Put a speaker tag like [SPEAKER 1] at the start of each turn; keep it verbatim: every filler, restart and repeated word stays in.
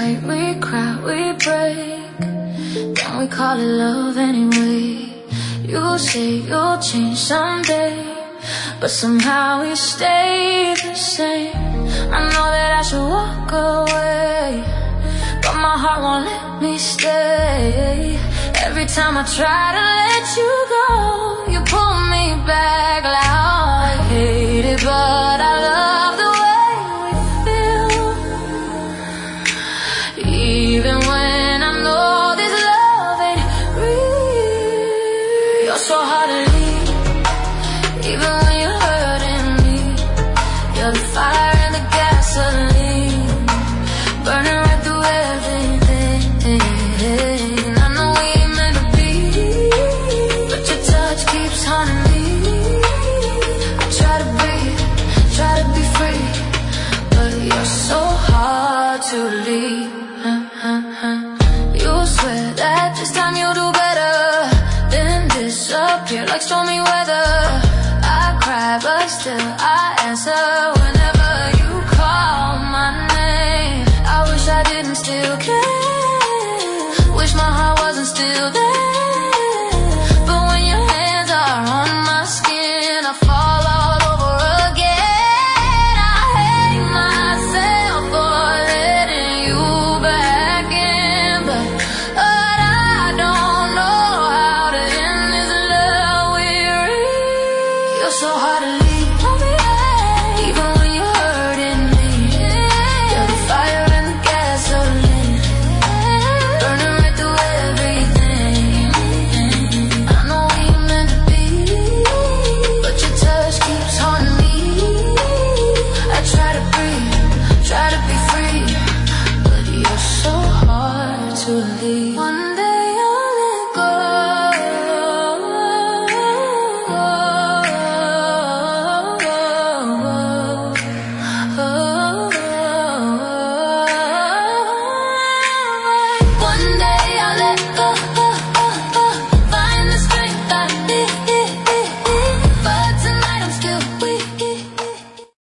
[SPEAKER 1] fight, we cry, we break, then we call it love anyway. You say you'll change someday, but somehow we stay the same. I know that I should walk away, but my heart won't let me stay. Every time I try to let you go, you pull me back like